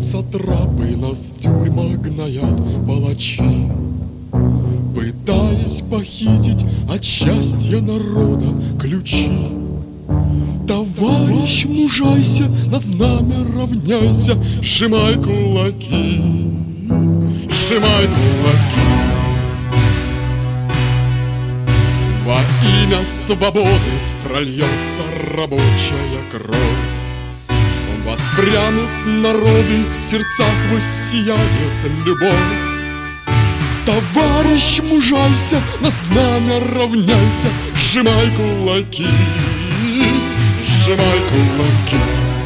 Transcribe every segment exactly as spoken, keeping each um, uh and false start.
сатрапы, нас в тюрьмах гноят палачи, пытаясь похитить от счастья народа ключи. Товарищ, мужайся, на знамя равняйся, сжимай кулаки, сжимай кулаки. Во имя свободы прольется рабочая кровь. Он воспрянут народы, в сердцах воссияет любовь. Товарищ, мужайся, на знамя равняйся, сжимай кулаки, сжимай кулаки.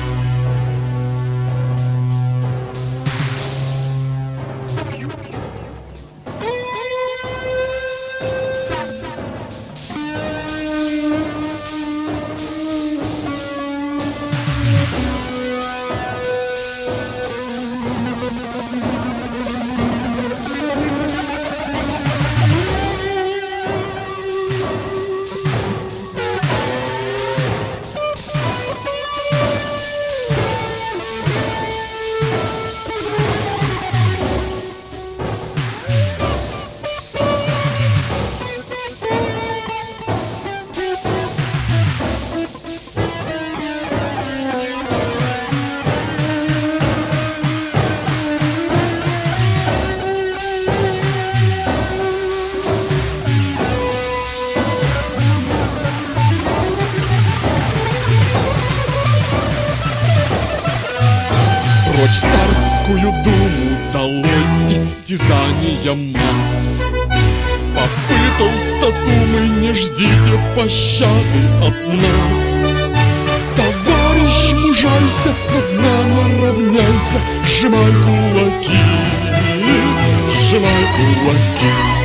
Прочь царскую думу, долой истязания масс. Попытал стасумы, не ждите пощады от нас. Товарищ, мужайся, на знамя равняйся, сжимай кулаки, сжимай кулаки.